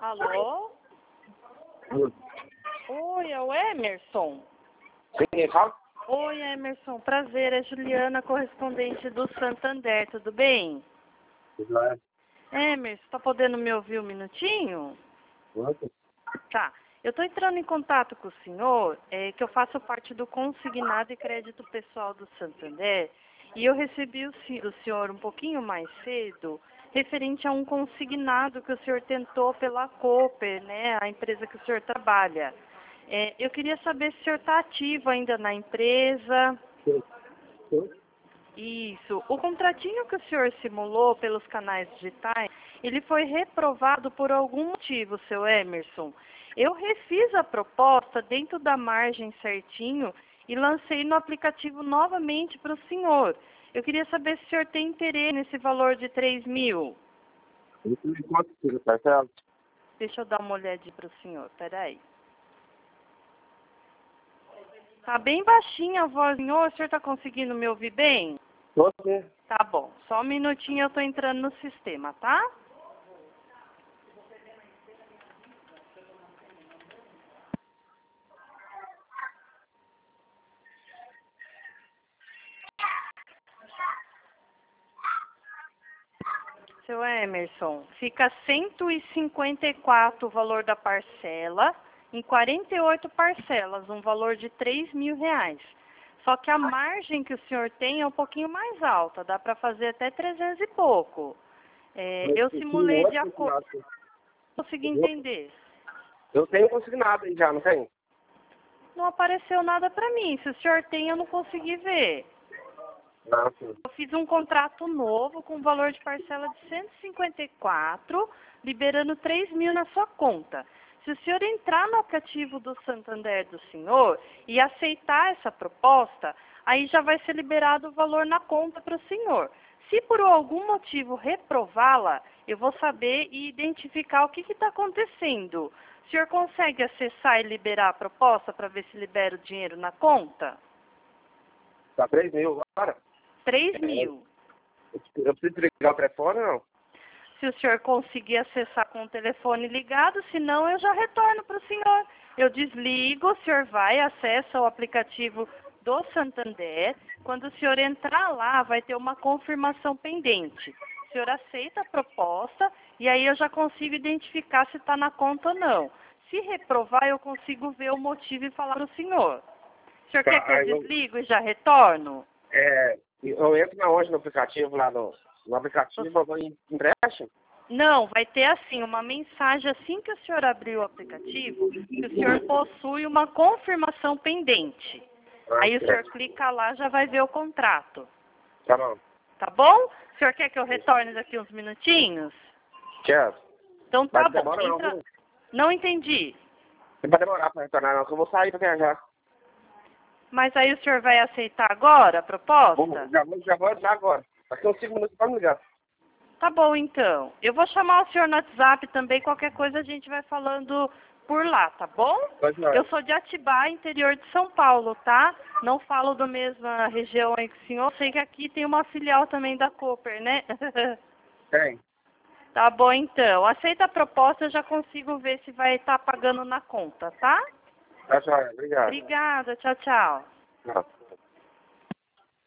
Alô? Oi, é o Emerson? Sim, quem fala? Oi, Emerson. Prazer, é Juliana, correspondente do Santander, tudo bem? Tudo bem. Emerson, tá podendo me ouvir um minutinho? Quanto? Tá. Eu estou entrando em contato com o senhor, que eu faço parte do consignado e crédito pessoal do Santander, e eu recebi do senhor um pouquinho mais cedo, referente a um consignado que o senhor tentou pela Cooper, né, a empresa que o senhor trabalha. Eu queria saber se o senhor está ativo ainda na empresa. Sim. Isso. O contratinho que o senhor simulou pelos canais digitais, ele foi reprovado por algum motivo, seu Emerson. Eu refiz a proposta dentro da margem certinho e lancei no aplicativo novamente para o senhor. Eu queria saber se o senhor tem interesse nesse valor de 3 mil. Isso me conta, filho, parcela. Deixa eu dar uma olhadinha para o senhor, peraí. Tá bem baixinha a voz, senhor. O senhor está conseguindo me ouvir bem? Você? Tá bom. Só um minutinho, eu estou entrando no sistema, tá? Seu Emerson, fica 154 o valor da parcela, em 48 parcelas, um valor de 3 mil reais. Só que a margem que o senhor tem é um pouquinho mais alta, dá para fazer até 300 e pouco. Eu simulei de acordo. Consegui entender. Eu tenho consignado aí já, não tem? Não apareceu nada para mim. Se o senhor tem, eu não consegui ver. Não, sim. Eu fiz um contrato novo com valor de parcela de 154, liberando 3 mil na sua conta. Se o senhor entrar no aplicativo do Santander do senhor e aceitar essa proposta, aí já vai ser liberado o valor na conta para o senhor. Se por algum motivo reprová-la, eu vou saber e identificar o que está acontecendo. O senhor consegue acessar e liberar a proposta para ver se libera o dinheiro na conta? Tá 3 mil agora? 3 mil. Eu preciso ligar o telefone ou não? Se o senhor conseguir acessar com o telefone ligado, senão eu já retorno para o senhor. Eu desligo, o senhor vai, acessa o aplicativo do Santander. Quando o senhor entrar lá, vai ter uma confirmação pendente. O senhor aceita a proposta e aí eu já consigo identificar se está na conta ou não. Se reprovar, eu consigo ver o motivo e falar para o senhor. O senhor quer que eu desligo e já retorno? Eu entro na onde no aplicativo, lá no aplicativo, eu vou em empréstimo? Não, vai ter assim, uma mensagem assim que o senhor abrir o aplicativo, que o senhor possui uma confirmação pendente. Aí o senhor clica lá, já vai ver o contrato. Tá bom. Tá bom? O senhor quer que eu retorne daqui uns minutinhos? Quero. Então tá Mas bom. demora não, Entra... viu? Não entendi. Não vai demorar pra retornar não, que eu vou sair pra viajar. Mas aí o senhor vai aceitar agora a proposta? Já vou entrar agora. Daqui uns 5 minutos pode me ligar. Tá bom, então. Eu vou chamar o senhor no WhatsApp também. Qualquer coisa a gente vai falando por lá, tá bom? Pode ir. Eu sou de Atibaia, interior de São Paulo, tá? Não falo da mesma região aí que o senhor. Sei que aqui tem uma filial também da Cooper, né? Tem. Tá bom, então. Aceita a proposta, eu já consigo ver se vai estar pagando na conta, tá? Tá joia, obrigado. Obrigada. Tchau, tchau. Tchau.